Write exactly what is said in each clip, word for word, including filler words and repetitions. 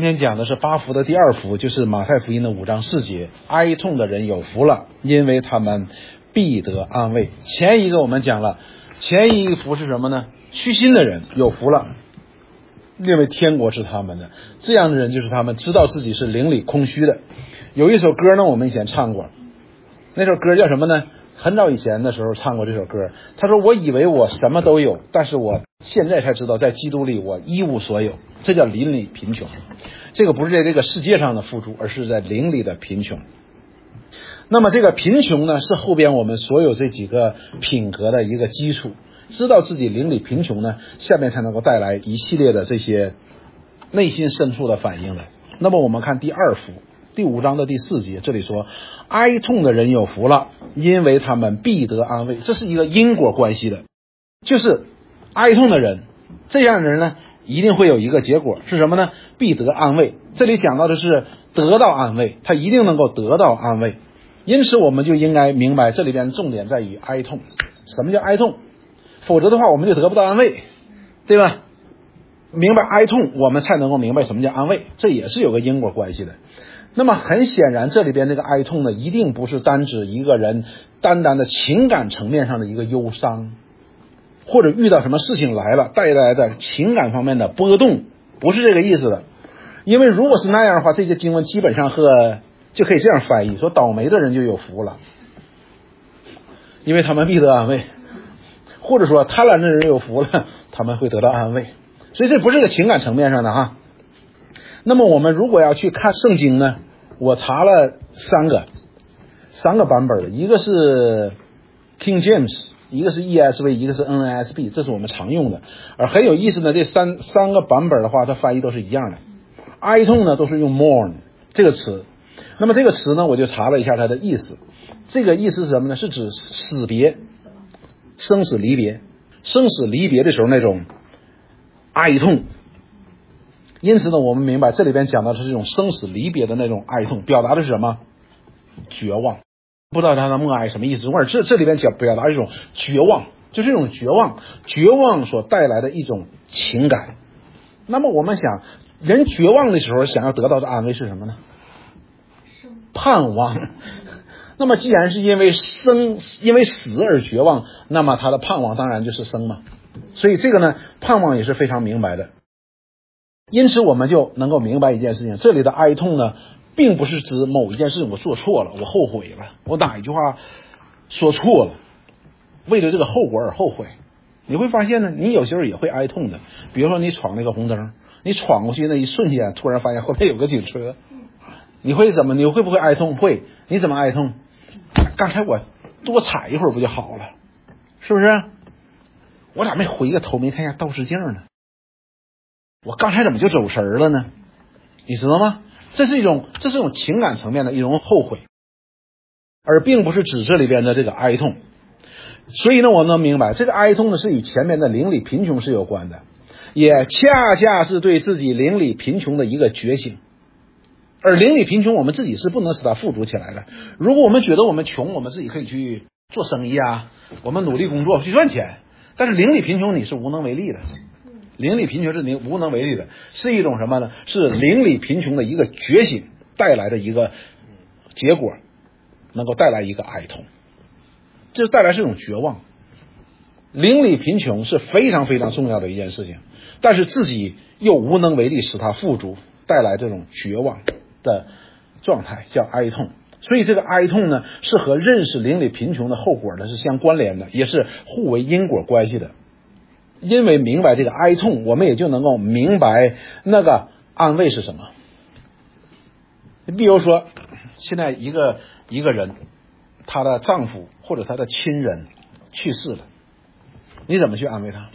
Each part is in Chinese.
今天讲的是八福的第二福，就是马太福音的五章四节，哀痛的人有福了，因为他们必得安慰。前一个我们讲了，前一个福是什么呢？虚心的人有福了，因为天国是他们的。这样的人就是他们知道自己是灵里空虚的。有一首歌呢，我们以前唱过，那首歌叫什么呢？很早以前的时候唱过这首歌。他说，我以为我什么都有，但是我现在才知道，在基督里我一无所有。这叫灵里贫穷。这个不是在这个世界上的富足，而是在灵里的贫穷。那么这个贫穷呢，是后边我们所有这几个品格的一个基础。知道自己灵里贫穷呢，下面才能够带来一系列的这些内心深处的反应的。那么我们看第二福第五章的第四节，这里说，哀痛的人有福了，因为他们必得安慰。这是一个因果关系的，就是哀痛的人，这样的人呢，一定会有一个结果，是什么呢？必得安慰。这里讲到的是得到安慰，他一定能够得到安慰。因此我们就应该明白，这里边重点在于哀痛。什么叫哀痛？否则的话我们就得不到安慰，对吧？明白哀痛，我们才能够明白什么叫安慰，这也是有个因果关系的。那么很显然，这里边这个哀痛呢，一定不是单指一个人单单的情感层面上的一个忧伤，或者遇到什么事情来了带来的情感方面的波动，不是这个意思的。因为如果是那样的话，这些经文基本上和就可以这样翻译，说倒霉的人就有福了，因为他们必得安慰，或者说贪婪的人有福了，他们会得到安慰。所以这不是个情感层面上的哈。那么我们如果要去看圣经呢，我查了三个三个版本的，一个是 King James， 一个是 E S V， 一个是 N A S B， 这是我们常用的。而很有意思的，这三三个版本的话，它翻译都是一样的。哀痛呢都是用 mourn 这个词。那么这个词呢，我就查了一下它的意思。这个意思是什么呢？是指死别，生死离别，生死离别的时候那种哀痛。因此呢，我们明白这里边讲到的是这种生死离别的那种哀痛，表达的是什么？绝望。不知道他的默哀什么意思，或者这这里边讲表达一种绝望，就是这种绝望，绝望所带来的一种情感。那么我们想，人绝望的时候想要得到的安慰是什么呢？盼望。那么既然是因为生因为死而绝望，那么他的盼望当然就是生嘛。所以这个呢，盼望也是非常明白的。因此我们就能够明白一件事情，这里的哀痛呢，并不是指某一件事情我做错了，我后悔了，我哪一句话说错了，为了这个后果而后悔。你会发现呢，你有时候也会哀痛的。比如说你闯那个红灯，你闯过去那一瞬间，突然发现后面有个警车，你会怎么？你会不会哀痛？会。你怎么哀痛？刚才我多踩一会儿不就好了，是不是？我咋没回个头，没看下倒视镜呢？我刚才怎么就走神了呢？你知道吗？这是一种这是一种情感层面的一种后悔，而并不是指这里边的这个哀痛。所以呢，我能明白这个哀痛呢是与前面的灵里贫穷是有关的，也恰恰是对自己灵里贫穷的一个觉醒。而灵里贫穷我们自己是不能使它富足起来的。如果我们觉得我们穷，我们自己可以去做生意啊，我们努力工作去赚钱，但是灵里贫穷你是无能为力的。灵里贫穷是你无能为力的，是一种什么呢？是灵里贫穷的一个觉醒带来的一个结果，能够带来一个哀痛，这带来是一种绝望。灵里贫穷是非常非常重要的一件事情，但是自己又无能为力使它富足，带来这种绝望的状态叫哀痛。所以这个哀痛呢，是和认识灵里贫穷的后果呢是相关联的，也是互为因果关系的。因为明白这个哀痛，我们也就能够明白那个安慰是什么。比如说现在一个一个人，她的丈夫或者她的亲人去世了，你怎么去安慰他？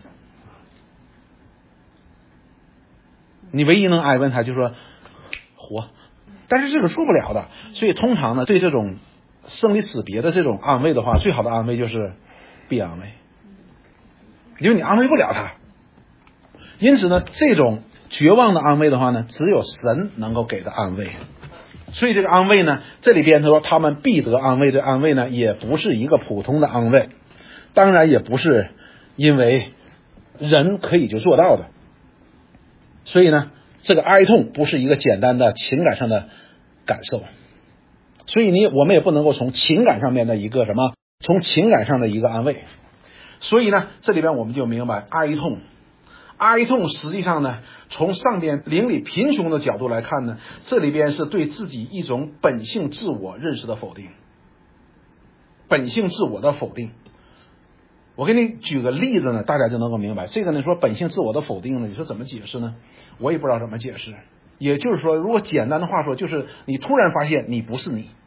你唯一能安慰他就说活，但是这个做不了的。所以通常呢，对这种生离死别的这种安慰的话，最好的安慰就是必安慰，因为你安慰不了他。因此呢，这种绝望的安慰的话呢，只有神能够给的安慰。所以这个安慰呢，这里边他说他们必得安慰，这安慰呢也不是一个普通的安慰，当然也不是因为人可以就做到的。所以呢， 这个哀痛不是一个简单的情感上的感受，所以你我们也不能够从情感上面的一个什么，从情感上的一个安慰。所以呢，这里边我们就明白哀痛，哀痛实际上呢，从上边邻里贫穷的角度来看呢，这里边是对自己一种本性自我认识的否定，本性自我的否定。我给你举个例子呢，大家就能够明白。这个呢，说本性自我的否定呢，你说怎么解释呢？我也不知道怎么解释。也就是说，如果简单的话说，就是你突然发现你不是你。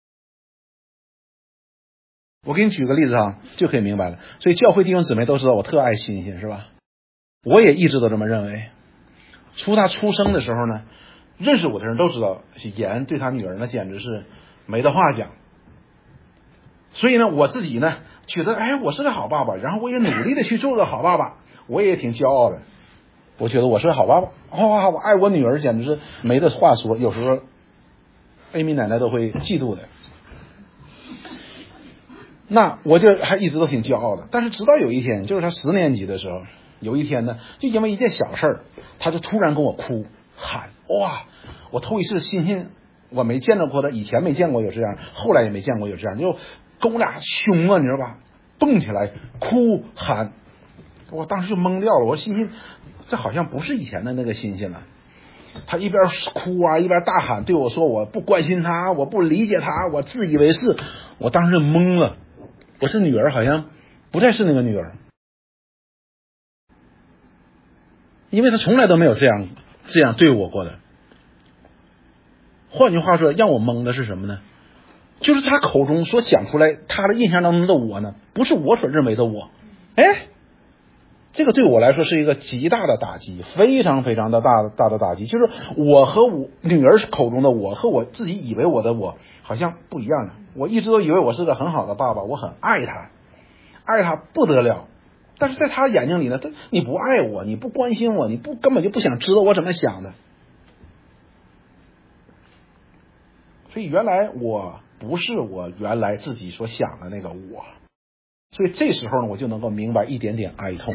我给你举个例子啊，就可以明白了。所以教会弟兄姊妹都知道我特爱欣欣，是吧？我也一直都这么认为。从他出生的时候呢，认识我的人都知道，严对他女儿呢简直是没得话讲。所以呢，我自己呢觉得，哎，我是个好爸爸，然后我也努力的去做个好爸爸，我也挺骄傲的。我觉得我是个好爸爸，哇、哦，我爱我女儿简直是没得话说，有时候艾米奶奶都会嫉妒的。那我就还一直都挺骄傲的。但是直到有一天，就是他十年级的时候，有一天呢，就因为一件小事儿，他就突然跟我哭喊，哇！我头一次欣欣，我没见到过他，以前没见过有这样，后来也没见过有这样，就跟我俩凶啊，你知道吧？蹦起来哭喊，我当时就懵掉了。我说欣欣，这好像不是以前的那个欣欣了。他一边哭啊，一边大喊，对我说我不关心他，我不理解他，我自以为是。我当时懵了，我是女儿好像不再是那个女儿，因为他从来都没有这样这样对我过的。换句话说，让我懵的是什么呢？就是他口中所讲出来他的印象当中的我呢，不是我所认为的我。哎，这个对我来说是一个极大的打击，非常非常的大大的打击。就是我和我女儿口中的我和我自己以为我的我好像不一样的。我一直都以为我是个很好的爸爸，我很爱他，爱他不得了。但是在他眼睛里呢，他你不爱我，你不关心我，你不根本就不想知道我怎么想的。所以原来我不是我原来自己所想的那个我。所以这时候呢，我就能够明白一点点哀痛。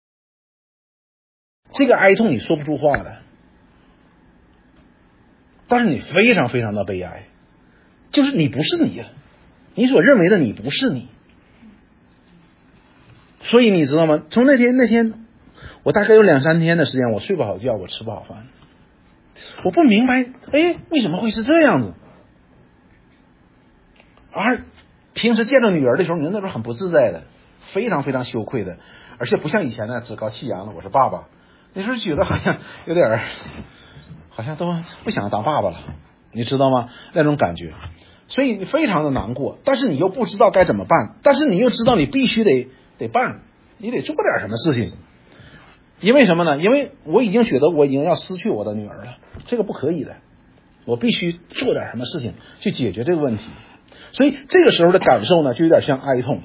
这个哀痛你说不出话的，但是你非常非常的悲哀，就是你不是你了，你所认为的你不是你。所以你知道吗？从那天那天，我大概有两三天的时间，我睡不好觉，我吃不好饭，我不明白，哎，为什么会是这样子？而平时见到女儿的时候，你那时候很不自在的，非常非常羞愧的，而且不像以前呢趾高气扬的，我是爸爸。那时候觉得好像有点，好像都不想当爸爸了，你知道吗？那种感觉，所以你非常的难过，但是你又不知道该怎么办，但是你又知道你必须得得办，你得做点什么事情。因为什么呢？因为我已经觉得我已经要失去我的女儿了，这个不可以的，我必须做点什么事情去解决这个问题。所以这个时候的感受呢，就有点像哀痛。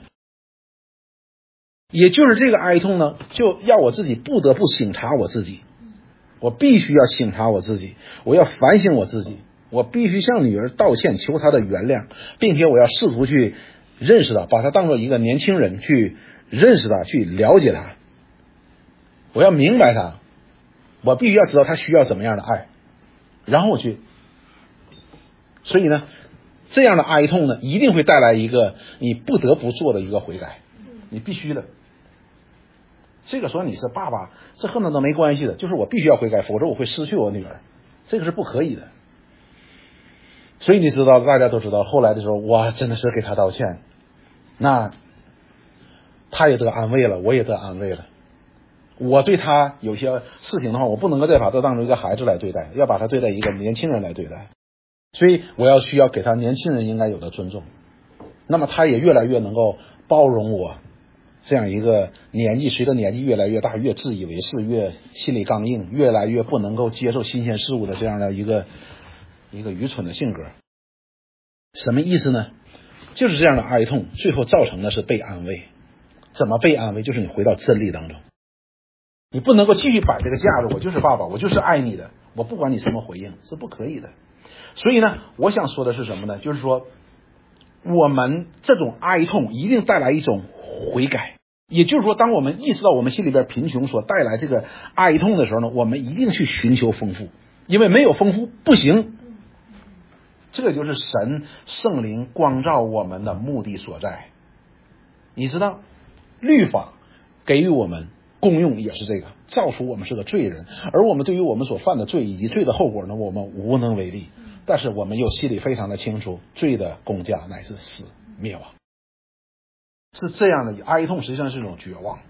也就是这个哀痛呢，就要我自己不得不省察我自己，我必须要省察我自己，我要反省我自己，我必须向女儿道歉，求她的原谅，并且我要试图去认识她，把她当做一个年轻人去认识她，去了解她，我要明白她，我必须要知道她需要怎么样的爱，然后我去。所以呢，这样的哀痛呢，一定会带来一个你不得不做的一个悔改，你必须的。这个说你是爸爸，这和那都没关系的，就是我必须要悔改，否则我会失去我女儿，这个是不可以的。所以你知道，大家都知道，后来的时候，我真的是给他道歉，那他也得安慰了，我也得安慰了。我对他有些事情的话，我不能够再把他当成一个孩子来对待，要把他对待一个年轻人来对待，所以我要需要给他年轻人应该有的尊重。那么他也越来越能够包容我这样一个年纪，随着年纪越来越大，越自以为是，越心理刚硬，越来越不能够接受新鲜事物的这样的一个一个愚蠢的性格。什么意思呢？就是这样的哀痛，最后造成的是被安慰。怎么被安慰？就是你回到真理当中，你不能够继续摆这个架子，我就是爸爸，我就是爱你的，我不管你什么回应，是不可以的。所以呢，我想说的是什么呢？就是说我们这种哀痛一定带来一种悔改。 也就是说，当我们意识到我们心里边贫穷所带来这个哀痛的时候呢，我们一定去寻求丰富，因为没有丰富不行。这就是神圣灵光照我们的目的所在。你知道，律法给予我们功用也是这个，造出我们是个罪人，而我们对于我们所犯的罪以及罪的后果呢，我们无能为力。但是我们又心里非常的清楚，罪的工价乃是死，灭亡。是这样的，哀痛实际上是一种绝望，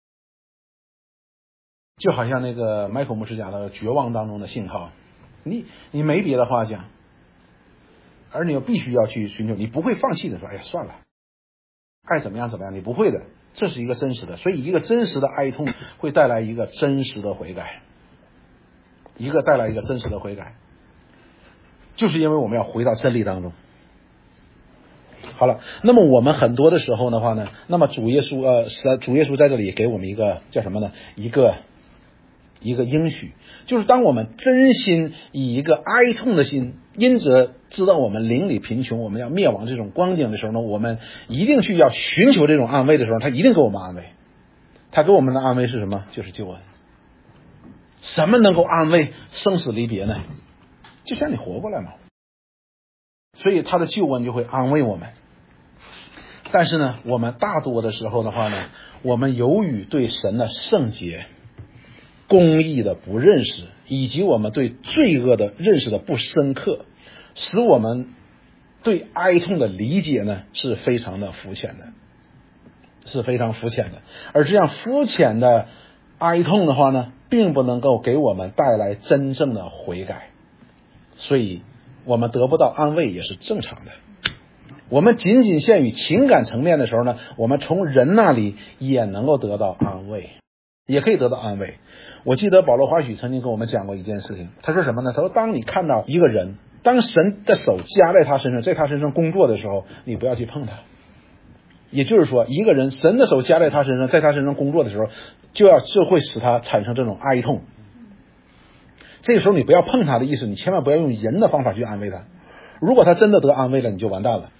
就好像那个麦克牧师讲的绝望当中的信号，你你没别的话讲，而你又必须要去寻求，你不会放弃的说，哎呀算了，爱怎么样怎么样，你不会的，这是一个真实的。所以一个真实的哀痛会带来一个真实的悔改，一个带来一个真实的悔改，就是因为我们要回到真理当中。好了，那么我们很多的时候的话呢，那么主耶稣呃，主耶稣在这里给我们一个叫什么呢？一个一个应许，就是当我们真心以一个哀痛的心，因着知道我们灵里贫穷，我们要灭亡这种光景的时候呢，我们一定去要寻求这种安慰的时候，他一定给我们安慰。他给我们的安慰是什么？就是救恩。什么能够安慰生死离别呢？就像你活过来嘛。所以他的救恩就会安慰我们。但是呢，我们大多的时候的话呢，我们由于对神的圣洁、公义的不认识，以及我们对罪恶的认识的不深刻，使我们对哀痛的理解呢是非常的肤浅的，是非常肤浅的。而这样肤浅的哀痛的话呢，并不能够给我们带来真正的悔改，所以我们得不到安慰也是正常的。我们仅仅限于情感层面的时候呢，我们从人那里也能够得到安慰，也可以得到安慰。我记得保罗华许曾经跟我们讲过一件事情，他说什么呢？他说当你看到一个人，当神的手加在他身上，在他身上工作的时候，你不要去碰他。也就是说，一个人神的手加在他身上，在他身上工作的时候，就要就会使他产生这种哀痛。这个时候你不要碰他的意思，你千万不要用人的方法去安慰他。如果他真的得安慰了，你就完蛋了。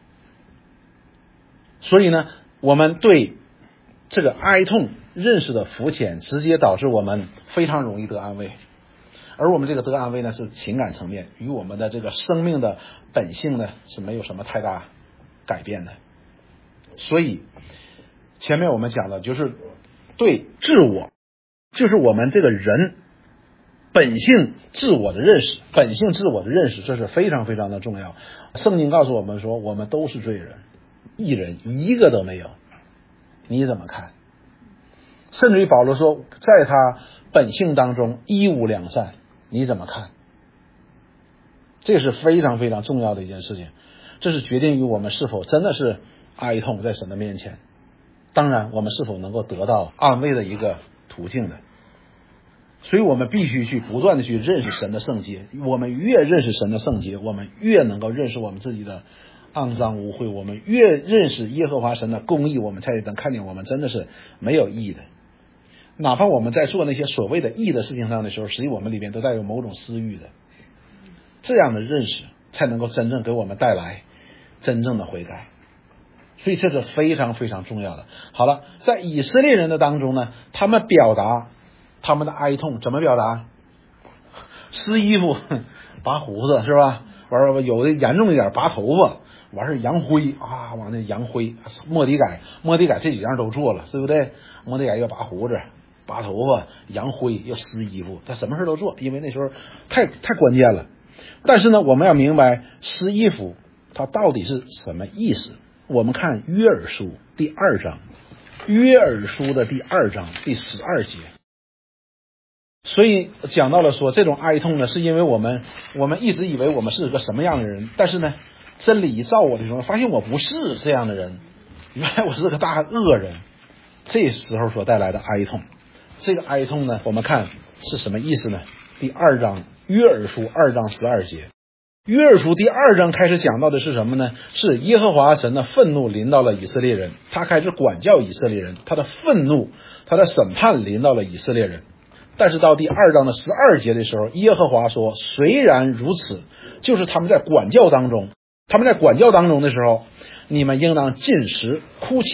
所以呢，我们对这个哀痛认识的肤浅，直接导致我们非常容易得安慰。而我们这个得安慰呢，是情感层面，与我们的这个生命的本性呢是没有什么太大改变的。所以前面我们讲的就是对自我，就是我们这个人本性自我的认识，本性自我的认识，这是非常非常的重要。圣经告诉我们说，我们都是罪人，一人一个都没有。你怎么看？甚至于保罗说，在他本性当中一无良善，你怎么看？这是非常非常重要的一件事情，这是决定于我们是否真的是哀痛在神的面前，当然我们是否能够得到安慰的一个途径的。所以我们必须去不断的去认识神的圣洁，我们越认识神的圣洁，我们越能够认识我们自己的肮脏污秽，我们越认识耶和华神的公义，我们才能看见我们真的是没有义的。哪怕我们在做那些所谓的义的事情上的时候，实际我们里面都带有某种私欲的。这样的认识才能够真正给我们带来真正的悔改，所以这是非常非常重要的。好了，在以色列人的当中呢，他们表达他们的哀痛怎么表达？撕衣服、拔胡子是吧？完有的严重一点拔头发，完事扬灰啊，往那扬灰。末底改，末底改这几样都做了，对不对？末底改要拔胡子、拔头发、扬灰，要撕衣服，他什么事都做，因为那时候太太关键了。但是呢，我们要明白撕衣服它到底是什么意思。我们看约珥书第二章，约珥书的第二章第十二节。所以讲到了说，这种哀痛呢，是因为我们我们一直以为我们是个什么样的人，但是呢，真理一照我的时候，发现我不是这样的人，原来我是个大恶人。这时候所带来的哀痛，这个哀痛呢，我们看是什么意思呢？第二章约珥书二章十二节，约珥书第二章开始讲到的是什么呢？是耶和华神的愤怒临到了以色列人，他开始管教以色列人，他的愤怒，他的审判临到了以色列人。但是到第二章的十二节的时候，耶和华说，虽然如此，就是他们在管教当中，他们在管教当中的时候，你们应当禁食、哭泣、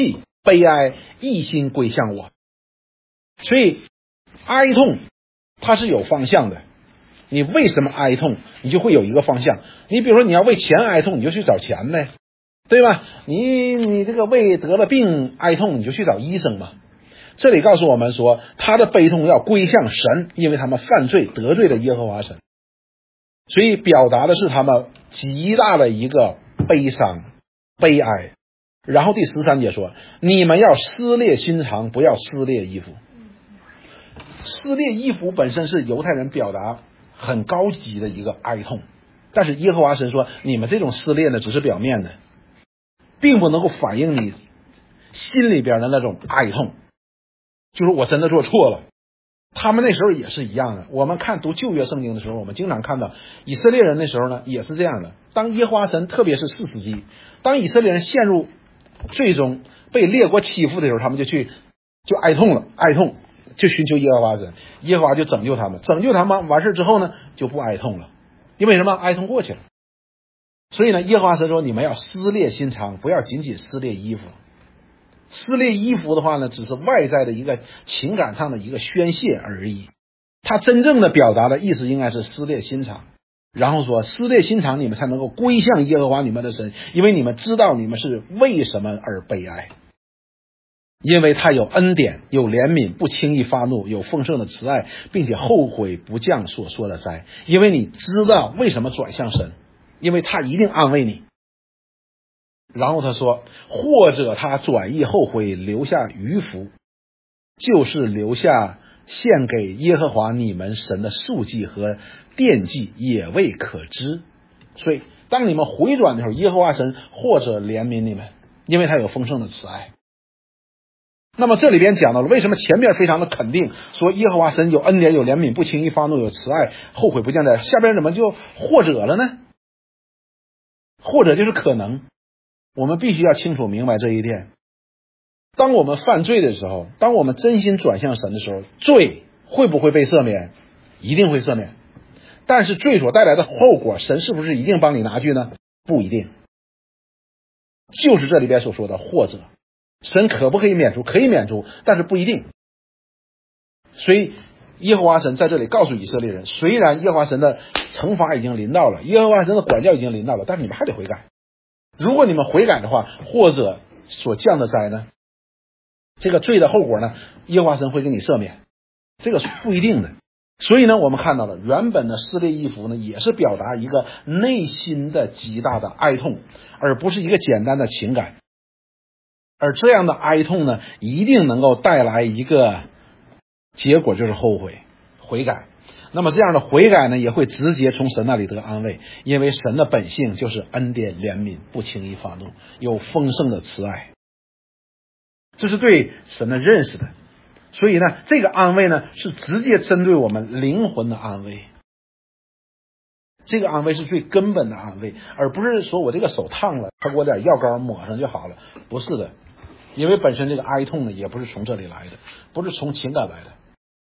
悲哀，一心归向我。所以哀痛它是有方向的，你为什么哀痛，你就会有一个方向。你比如说你要为钱哀痛，你就去找钱呗，对吧？你你这个为得了病哀痛，你就去找医生嘛。这里告诉我们说，他的悲痛要归向神，因为他们犯罪得罪了耶和华神，所以表达的是他们极大的一个悲伤悲哀。然后第十三节说，你们要撕裂心肠，不要撕裂衣服。撕裂衣服本身是犹太人表达很高级的一个哀痛，但是耶和华神说，你们这种撕裂呢只是表面的，并不能够反映你心里边的那种哀痛，就是我真的做错了。他们那时候也是一样的，我们看读旧约圣经的时候，我们经常看到以色列人那时候呢也是这样的。当耶和华神，特别是四世纪，当以色列人陷入最终被列国欺负的时候，他们就去就哀痛了，哀痛就寻求耶和华神，耶和华就拯救他们，拯救他们完事之后呢就不哀痛了，因为什么？哀痛过去了。所以呢，耶和华神说，你们要撕裂心肠，不要仅仅撕裂衣服。撕裂衣服的话呢，只是外在的一个情感上的一个宣泄而已，它真正的表达的意思应该是撕裂心肠。然后说，撕裂心肠，你们才能够归向耶和华你们的神，因为你们知道你们是为什么而悲哀，因为他有恩典，有怜悯，不轻易发怒，有丰盛的慈爱，并且后悔不降所说的灾。因为你知道为什么转向神，因为他一定安慰你。然后他说，或者他转意后悔，留下余福，就是留下献给耶和华你们神的素祭和奠祭，也未可知。所以当你们回转的时候，耶和华神或者怜悯你们，因为他有丰盛的慈爱。那么这里边讲到了为什么前面非常的肯定，说耶和华神有恩典，有怜悯，不轻易发怒，有慈爱，后悔不降灾，下边怎么就或者了呢？或者就是可能。我们必须要清楚明白这一点。当我们犯罪的时候，当我们真心转向神的时候，罪会不会被赦免？一定会赦免。但是罪所带来的后果，神是不是一定帮你拿去呢？不一定。就是这里边所说的或者，神可不可以免除？可以免除，但是不一定。所以耶和华神在这里告诉以色列人，虽然耶和华神的惩罚已经临到了，耶和华神的管教已经临到了，但是你们还得悔改。如果你们悔改的话，或者所降的灾呢，这个罪的后果呢，耶和华神会给你赦免，这个是不一定的。所以呢，我们看到了原本的撕裂衣服呢，也是表达一个内心的极大的哀痛，而不是一个简单的情感。而这样的哀痛呢，一定能够带来一个结果，就是后悔悔改。那么这样的悔改呢，也会直接从神那里得安慰，因为神的本性就是恩典怜悯，不轻易发怒，有丰盛的慈爱，这是对神的认识的。所以呢，这个安慰呢，是直接针对我们灵魂的安慰，这个安慰是最根本的安慰，而不是说我这个手烫了，他给我点药膏抹上就好了，不是的。因为本身这个哀痛呢，也不是从这里来的，不是从情感来的。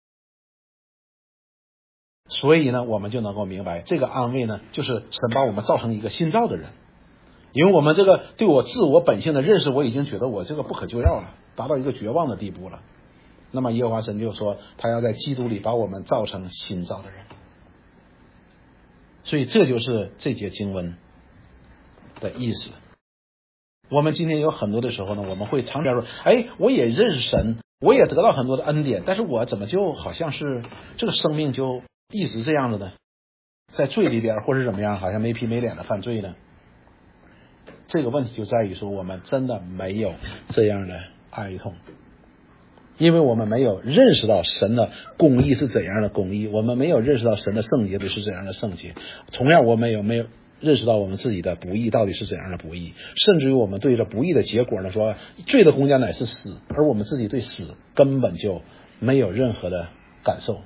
所以呢，我们就能够明白，这个安慰呢，就是神把我们造成一个新造的人。因为我们这个对我自我本性的认识，我已经觉得我这个不可救药了，达到一个绝望的地步了。那么耶和华神就说，他要在基督里把我们造成新造的人。所以这就是这节经文的意思。我们今天有很多的时候呢，我们会常常说，哎，我也认识神，我也得到很多的恩典，但是我怎么就好像是这个生命就一直这样的呢？在罪里边，或是怎么样，好像没皮没脸的犯罪呢？这个问题就在于说，我们真的没有这样的哀痛，因为我们没有认识到神的公义是怎样的公义，我们没有认识到神的圣洁是怎样的圣洁。同样，我们有没有认识到我们自己的不义到底是怎样的不义？甚至于我们对这不义的结果呢，说罪的公价乃是死，而我们自己对死根本就没有任何的感受。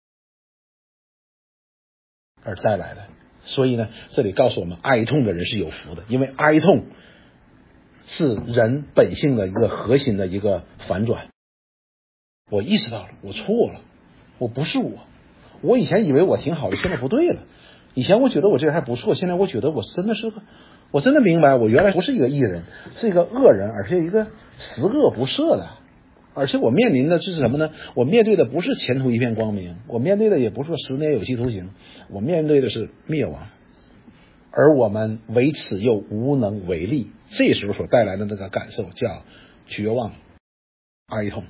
而再来的，所以呢，这里告诉我们，哀痛的人是有福的，因为哀痛是人本性的一个核心的一个反转。我意识到了，我错了，我不是我，我以前以为我挺好的，现在不对了。以前我觉得我这人还不错，现在我觉得我真的是个， 我真的明白，我原来不是一个义人，是一个恶人，而且一个十恶不赦的。而且我面临的是什么呢？我面对的不是前途一片光明，我面对的也不是说十年有期徒刑，我面对的是灭亡。而我们为此又无能为力，这时候所带来的那个感受叫绝望、哀痛。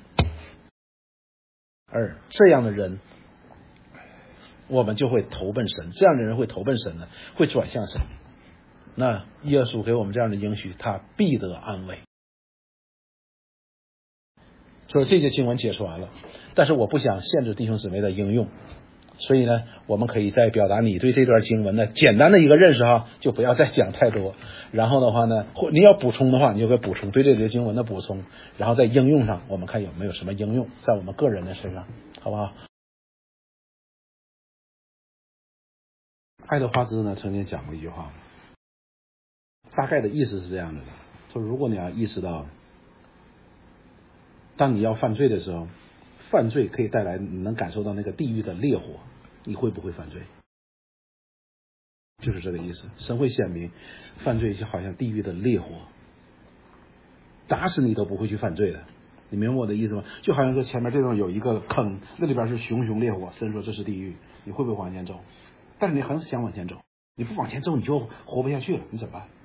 而这样的人，我们就会投奔神，这样的人会投奔神呢，会转向神。那耶稣给我们这样的应许，他必得安慰。所以这节经文解释完了，但是我不想限制弟兄姊妹的应用，所以呢，我们可以在表达你对这段经文的简单的一个认识哈，就不要再讲太多。然后的话呢，或你要补充的话，你就给补充对这节经文的补充，然后在应用上，我们看有没有什么应用在我们个人的身上，好不好？爱德华兹呢曾经讲过一句话，大概的意思是这样的：说如果你要意识到，当你要犯罪的时候，犯罪可以带来你能感受到那个地狱的烈火，你会不会犯罪？就是这个意思。神会显明犯罪就好像地狱的烈火，打死你都不会去犯罪的。你明白我的意思吗？就好像说前面这种有一个坑，那里边是熊熊烈火，神说这是地狱，你会不会往前走？但是你很想往前走，你不往前走你就活不下去了，你怎么办？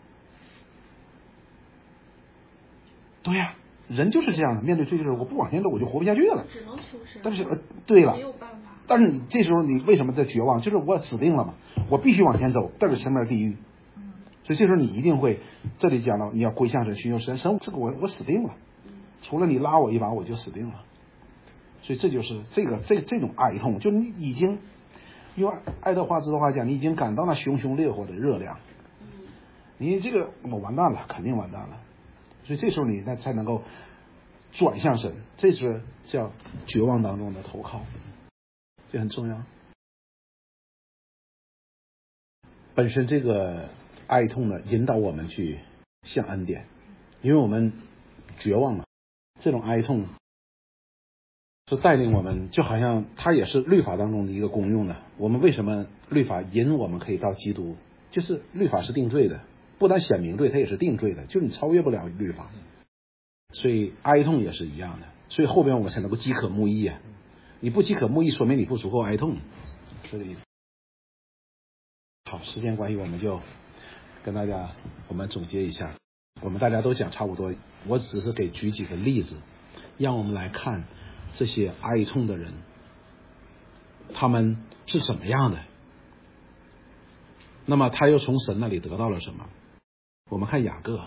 对呀、啊，人就是这样的，面对罪的时候，我不往前走我就活不下去了， 只能求神。 但是呃，对了， 没有办法。 但是你这时候你为什么在绝望？就是我死定了嘛，我必须往前走，但是前面地狱。 嗯。 所以这时候你一定会，这里讲到你要归向神，寻求神，神这个我我死定了，除了你拉我一把我就死定了。所以这就是这个这这种哀痛，就你已经用爱德华兹的话讲，你已经感到那熊熊烈火的热量，你这个我完蛋了，肯定完蛋了。所以这时候你才才能够转向神，这是叫绝望当中的投靠，这很重要。本身这个哀痛呢，引导我们去向恩典，因为我们绝望了，这种哀痛是带领我们，就好像它也是律法当中的一个功用的。我们为什么律法引我们可以到基督？就是律法是定罪的，不但显明罪，它也是定罪的，就是你超越不了律法。所以哀痛也是一样的，所以后边我们才能够饥渴慕义啊！你不饥渴慕义，说明你不足够哀痛，这个意思。好，时间关系，我们就跟大家我们总结一下，我们大家都讲差不多，我只是给举几个例子，让我们来看这些哀痛的人，他们是怎么样的。那么他又从神那里得到了什么？我们看雅各，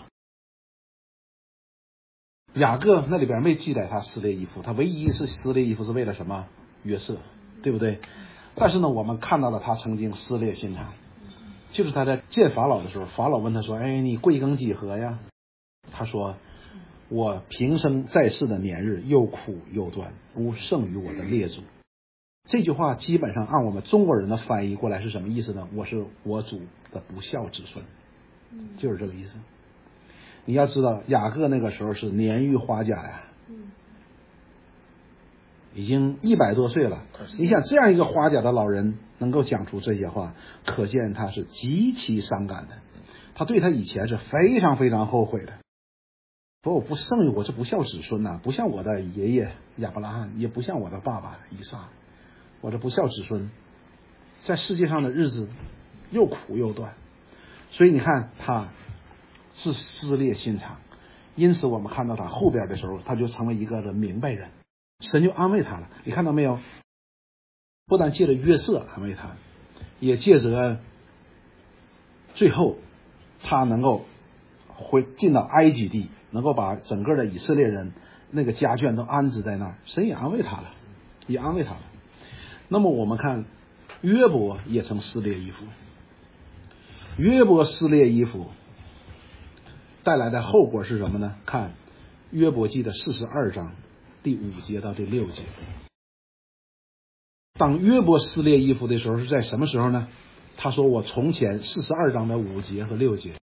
雅各那里边没记载他撕裂衣服，他唯一是撕裂衣服是为了什么？约瑟，对不对？但是呢，我们看到了他曾经撕裂心肠，就是他在见法老的时候，法老问他说：“哎，你贵庚几何呀？”他说：“我平生在世的年日，又苦又短，不胜于我的列祖。”这句话基本上按我们中国人的翻译过来是什么意思呢？我是我祖的不孝子孙，就是这个意思。你要知道，雅各那个时候是年逾花甲呀，已经一百多岁了。你想这样一个花甲的老人能够讲出这些话，可见他是极其伤感的。他对他以前是非常非常后悔的。说我不胜于我这不孝子孙呐、啊，不像我的爷爷亚伯拉罕，也不像我的爸爸以撒。我这不孝子孙，在世界上的日子又苦又短，所以你看他是撕裂心肠。因此我们看到他后边的时候，他就成为一个的明白人，神就安慰他了。你看到没有？不但借着约瑟安慰他，也借着最后他能够回进到埃及地，能够把整个的以色列人那个家眷都安置在那儿，神也安慰他了，也安慰他了。那么我们看约伯也曾撕裂衣服，约伯撕裂衣服带来的后果是什么呢？看约伯记的四十二章第五节到第六节。当约伯撕裂衣服的时候是在什么时候呢？他说我从前四十二章的五节和六节，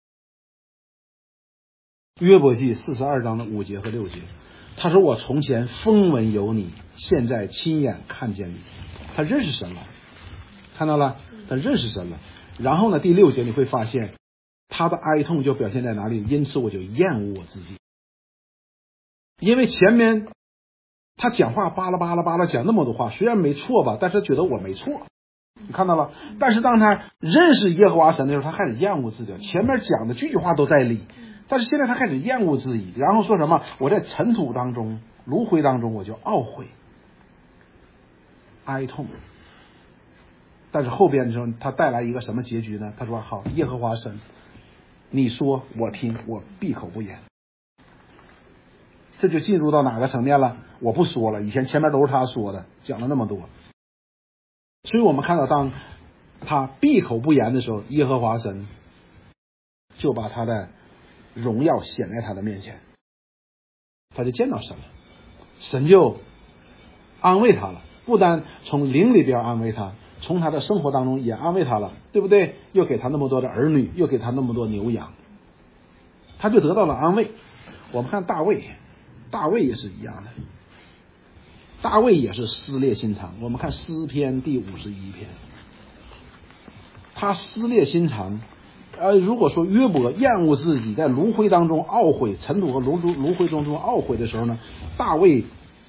约伯记四十二章的五节和六节，他说我从前风闻有你，现在亲眼看见你。他认识神了，看到了，他认识神了。然后呢，第六节你会发现他的哀痛就表现在哪里？因此我就厌恶我自己。因为前面他讲话巴拉巴拉巴拉讲那么多话，虽然没错吧，但是觉得我没错，你看到了。但是当他认识耶和华神的时候，他开始厌恶自己。前面讲的句句话都在理，但是现在他开始厌恶自己，然后说什么？我在尘土当中、炉灰当中，我就懊悔、哀痛。但是后边的时候，他带来一个什么结局呢？他说：“好，耶和华神，你说我听，我闭口不言。”这就进入到哪个层面了？我不说了，以前前面都是他说的，讲了那么多。所以我们看到，当他闭口不言的时候，耶和华神就把他的荣耀显在他的面前，他就见到神了，神就安慰他了，不单从灵里边安慰他，从他的生活当中也安慰他了，对不对？又给他那么多的儿女，又给他那么多牛羊，他就得到了安慰。我们看大卫，大卫也是一样的，大卫也是撕裂心肠。我们看诗篇第五十一篇，他撕裂心肠。呃，如果说约伯厌恶自己在炉灰当中懊悔，尘土和炉炉灰当中懊悔的时候呢，大卫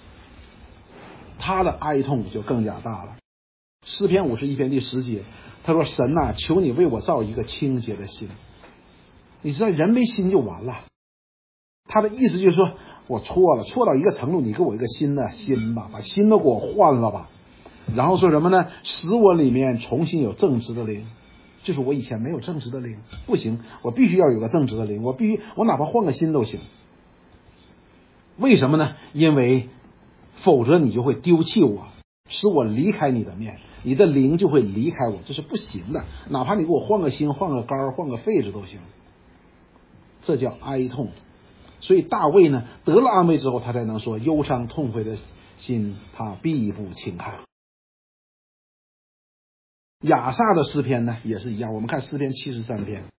他的哀痛就更加大了。诗篇五十一篇第十节，他说：“神呐、啊，求你为我造一个清洁的心。”你知道人没心就完了。他的意思就是说，我错了，错到一个程度，你给我一个新的心吧，把心都给我换了吧。然后说什么呢？使我里面重新有正直的灵。就是我以前没有正直的灵，不行，我必须要有个正直的灵，我必须，我哪怕换个心都行。为什么呢？因为否则你就会丢弃我，使我离开你的面，你的灵就会离开我，这是不行的。哪怕你给我换个心，换个肝，换个肺子都行。这叫哀痛。所以大卫呢，得了安慰之后，他才能说：忧伤痛悔的心，他必不轻看。亚萨的诗篇呢也是一样，我们看诗篇七十三篇。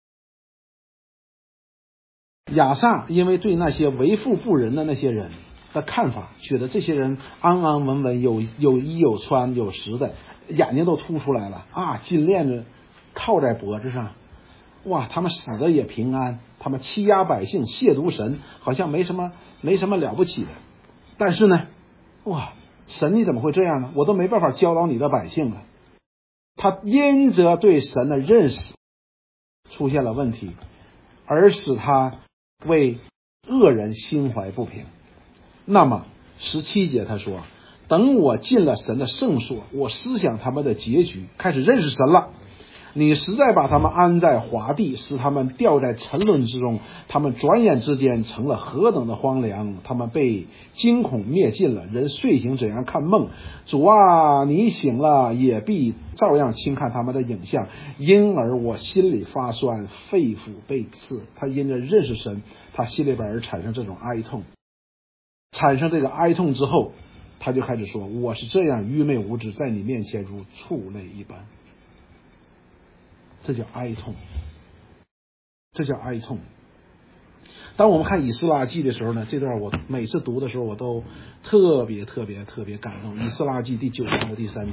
亚萨因为对那些为富不仁的那些人的看法，觉得这些人安安稳稳，有有衣有穿有食的，眼睛都凸出来了啊，金链子靠在脖子上，哇，他们死的也平安，他们欺压百姓，亵渎神，好像没什么没什么了不起的。但是呢，哇，神你怎么会这样呢？我都没办法教导你的百姓了。他因着对神的认识出现了问题，而使他为恶人心怀不平。那么十七节他说，等我进了神的圣所，我思想他们的结局，开始认识神了，你实在把他们安在华地，使他们掉在沉沦之中，他们转眼之间成了何等的荒凉，他们被惊恐灭尽了。人睡醒怎样看梦？主啊，你醒了也必照样轻看他们的影像，因而我心里发酸，肺腑被刺。他因着认识神，他心里边而产生这种哀痛，产生这个哀痛之后，他就开始说，我是这样愚昧无知，在你面前如畜类一般。这叫哀痛，这叫哀痛。当我们看以斯拉记的时候呢，这段我每次读的时候我都特别特别特别感动。以斯拉记第九章的第三节，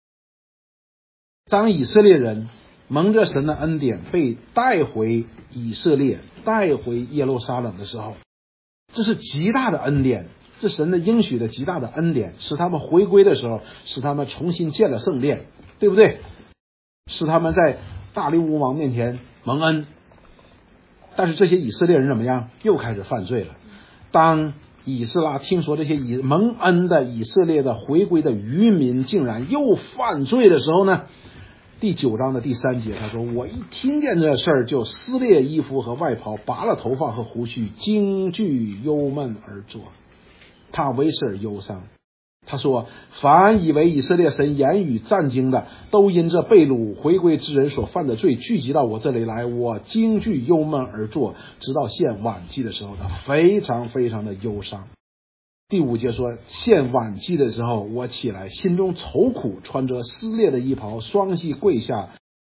当以色列人蒙着神的恩典被带回以色列，带回耶路撒冷的时候，这是极大的恩典，这神的应许的极大的恩典，使他们回归的时候，使他们重新建了圣殿，对不对？使他们在大利乌王面前蒙恩。但是这些以色列人怎么样？又开始犯罪了。当以斯拉听说这些以蒙恩的以色列的回归的渔民竟然又犯罪的时候呢，第九章的第三节他说，我一听见这事儿，就撕裂衣服和外袍，拔了头发和胡须，惊惧忧闷而坐。他为事而忧伤。他说，凡以为以色列神言语战惊的，都因这被掳回归之人所犯的罪聚集到我这里来，我惊惧忧闷而坐，直到献晚祭的时候，他非常非常的忧伤。第五节说，献晚祭的时候，我起来心中愁苦，穿着撕裂的衣袍，双膝跪下，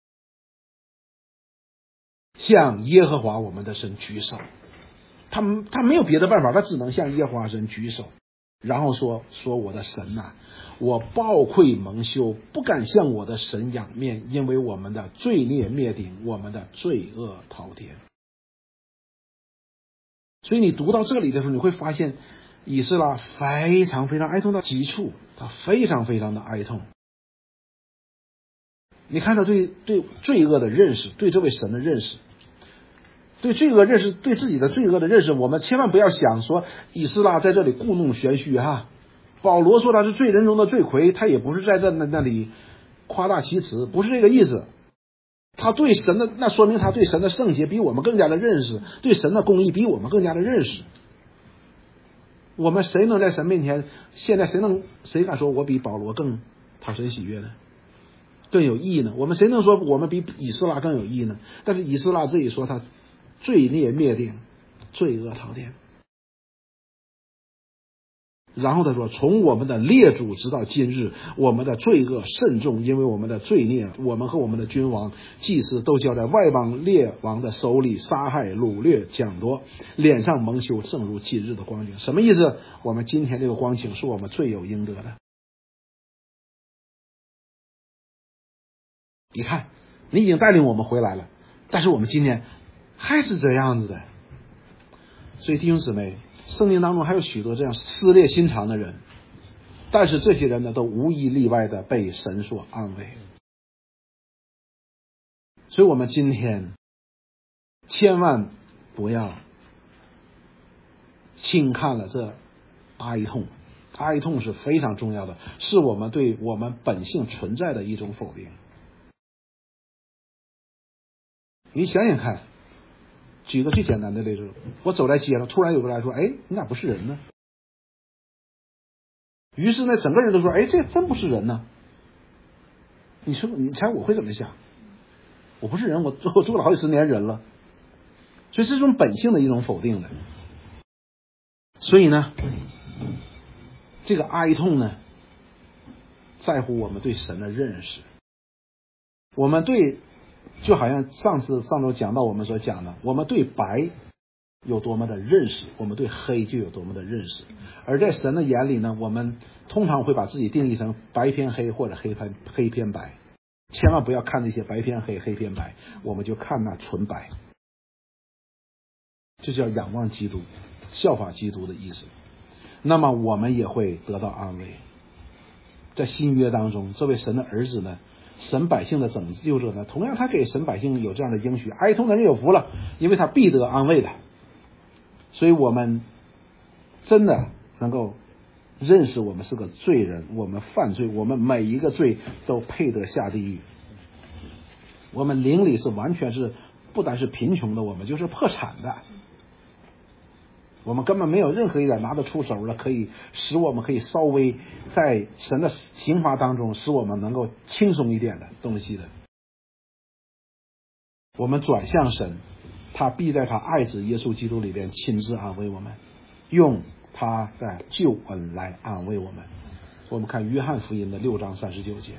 向耶和华我们的神举手。他他没有别的办法，他只能向耶和华神举手。 然后说说我的神呐、啊，我抱愧蒙羞，不敢向我的神仰面，因为我们的罪孽灭顶，我们的罪恶滔天。所以你读到这里的时候，你会发现以斯拉非常非常哀痛到极处，他非常非常的哀痛。你看他对对罪恶的认识，对这位神的认识，对罪恶认识，对自己的罪恶的认识，我们千万不要想说以斯拉在这里故弄玄虚哈。保罗说他是罪人中的罪魁，他也不是在这那那里夸大其词，不是这个意思。他对神的，那说明他对神的圣洁比我们更加的认识，对神的公义比我们更加的认识。我们谁能在神面前，现在谁能谁敢说我比保罗更讨神喜悦呢？更有义呢？我们谁能说我们比以斯拉更有义呢？但是以斯拉这里说他罪孽灭顶，罪恶滔天。然后他说，从我们的列祖直到今日，我们的罪恶甚重，因为我们的罪孽，我们和我们的君王祭司都交在外邦列王的手里，杀害掳掠抢夺，脸上蒙羞，正如今日的光景。什么意思？我们今天这个光景是我们罪有应得的。你看，你已经带领我们回来了，但是我们今天还是这样子的。所以弟兄姊妹，圣经当中还有许多这样撕裂心肠的人，但是这些人呢，都无一例外的被神所安慰。所以我们今天千万不要轻看了这哀痛，哀痛是非常重要的，是我们对我们本性存在的一种否定。你想想看，举个最简单的例子，我走在街上，突然有个人来说，哎，你咋不是人呢？于是呢，整个人都说，哎，这真不是人呢。你说，你猜我会怎么想？我不是人，我我做了好几十年人了。所以是这种本性的一种否定的。所以呢，这个哀痛呢，在乎我们对神的认识，我们对，就好像上次上周讲到我们所讲的，我们对白有多么的认识，我们对黑就有多么的认识。而在神的眼里呢，我们通常会把自己定义成白偏黑或者黑偏黑偏白，千万不要看那些白偏黑黑偏白，我们就看那纯白。这叫仰望基督，效法基督的意思。那么我们也会得到安慰。在新约当中，这位神的儿子呢，神百姓的拯救者呢，同样他给神百姓有这样的应许，哀痛的人有福了，因为他必得安慰的。所以我们真的能够认识我们是个罪人，我们犯罪，我们每一个罪都配得下地狱。我们灵里是完全是不单是贫穷的，我们就是破产的。我们根本没有任何一点拿得出手的，可以使我们可以稍微在神的刑罚当中使我们能够轻松一点的东西的。我们转向神，他必在他爱子耶稣基督里边亲自安慰我们，用他的救恩来安慰我们。我们看约翰福音的六章三十九节。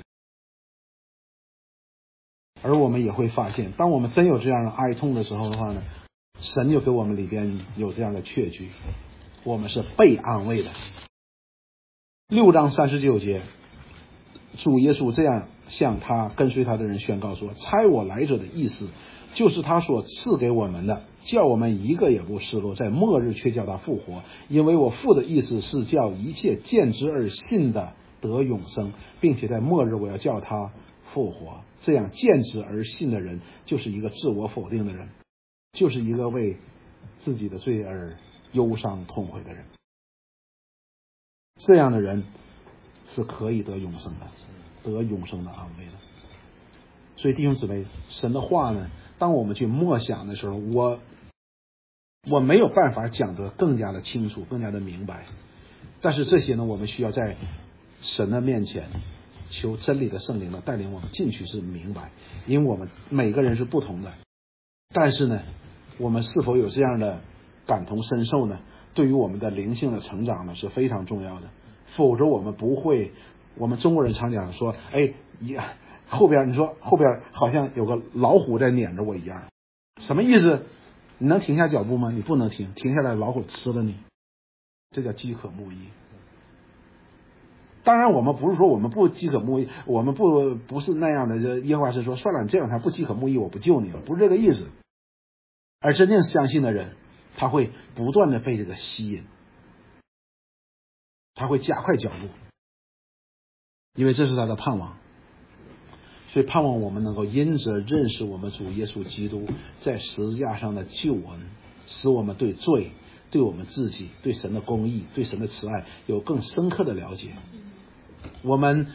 而我们也会发现，当我们真有这样的哀痛的时候的话呢，神就给我们里边有这样的确据，我们是被安慰的。六章三十九节，主耶稣这样向他跟随他的人宣告说，差我来者的意思就是他所赐给我们的，叫我们一个也不失落，在末日却叫他复活。因为我父的意思是叫一切见之而信的得永生，并且在末日我要叫他复活。这样见之而信的人就是一个自我否定的人，就是一个为自己的罪而忧伤痛悔的人。这样的人是可以得永生的，得永生的安慰的。所以弟兄姊妹，神的话呢，当我们去默想的时候，我我没有办法讲得更加的清楚，更加的明白。但是这些呢，我们需要在神的面前求真理的圣灵呢带领我们进去是明白，因为我们每个人是不同的。但是呢，我们是否有这样的感同身受呢？对于我们的灵性的成长呢是非常重要的。否则我们不会，我们中国人常讲说，哎，后边你说后边好像有个老虎在撵着我一样，什么意思？你能停下脚步吗？你不能停，停下来老虎吃了你，这叫饥渴慕义。 当然我们不是说我们不饥渴慕义，我们不不是那样的，这耶和华是说算了，你这两天不饥渴慕义，我不救你了，不是这个意思。而真正相信的人，他会不断的被这个吸引，他会加快脚步，因为这是他的盼望。所以盼望我们能够因着认识我们主耶稣基督在十字架上的救恩，使我们对罪、对我们自己、对神的公义、对神的慈爱有更深刻的了解。我们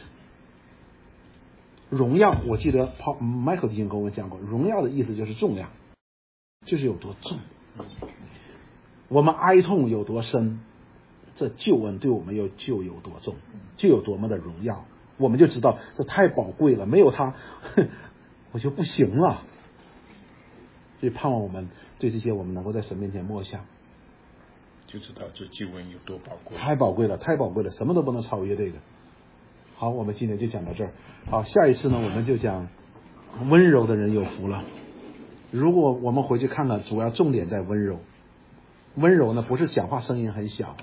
荣耀，我记得 Michael 弟兄跟我们讲过，荣耀的意思就是重量，就是有多重。我们哀痛有多深，这救恩对我们又就有多重，就有多么的荣耀。我们就知道这太宝贵了，没有它我就不行了。所以盼望我们对这些我们能够在神面前默想， 就知道这救恩有多宝贵， 太宝贵了，太宝贵了，什么都不能超越这个。好，我们今天就讲到这儿。好，下一次呢，我们就讲温柔的人有福了。如果我们回去看看，主要重点在温柔。温柔呢，不是讲话声音很小，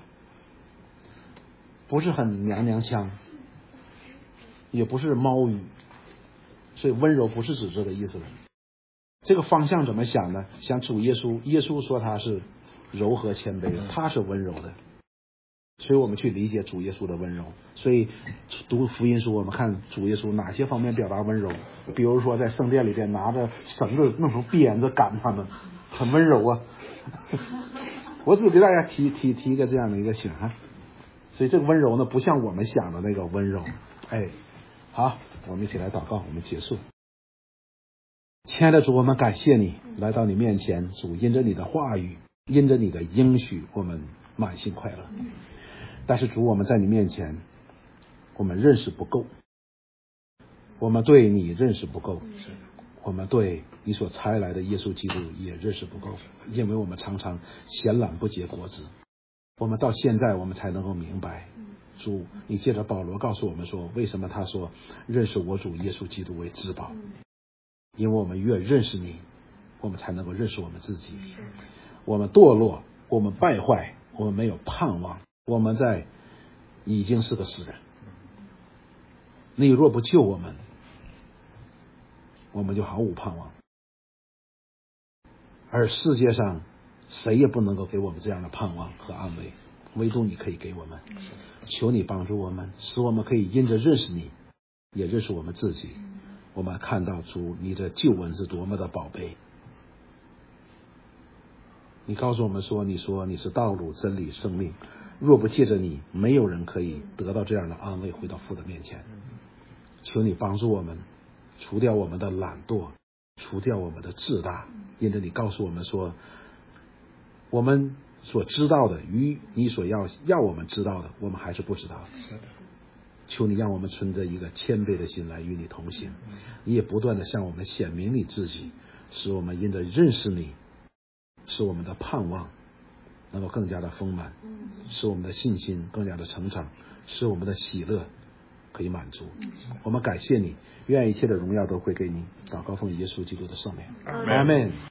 不是很娘娘腔，也不是猫语，所以温柔不是指这个意思的。这个方向怎么想呢？想主耶稣，耶稣说他是柔和谦卑的，他是温柔的，所以我们去理解主耶稣的温柔。所以读福音书，我们看主耶稣哪些方面表达温柔，比如说在圣殿里边拿着绳子弄成鞭子赶他们，很温柔啊。我只给大家提提提一个这样的一个醒啊。所以这个温柔呢，不像我们想的那个温柔。哎，好，我们一起来祷告，我们结束。亲爱的主，我们感谢你来到你面前，主因着你的话语，因着你的应许，我们满心快乐。但是主，我们在你面前，我们认识不够，我们对你认识不够，我们对你所差来的耶稣基督也认识不够，因为我们常常闲懒不结果子。我们到现在我们才能够明白，主，你借着保罗告诉我们说，为什么他说认识我主耶稣基督为至宝，因为我们越认识你，我们才能够认识我们自己。我们堕落，我们败坏，我们没有盼望，我们在已经是个死人。你若不救我们，我们就毫无盼望。而世界上谁也不能够给我们这样的盼望和安慰，唯独你可以给我们。求你帮助我们，使我们可以因着认识你，也认识我们自己。我们看到主你的救恩是多么的宝贝。你告诉我们说，你说你是道路真理生命，若不借着你，没有人可以得到这样的安慰，回到父的面前。求你帮助我们，除掉我们的懒惰，除掉我们的自大，因着你告诉我们说，我们所知道的与你所要要我们知道的，我们还是不知道的。求你让我们存着一个谦卑的心来与你同行，你也不断的向我们显明你自己，使我们因着认识你，使我们的盼望能够更加的丰满，使我们的信心更加的成长，使我们的喜乐可以满足。我们感谢你，愿一切的荣耀都归给你。祷告奉耶稣基督的圣名，阿们。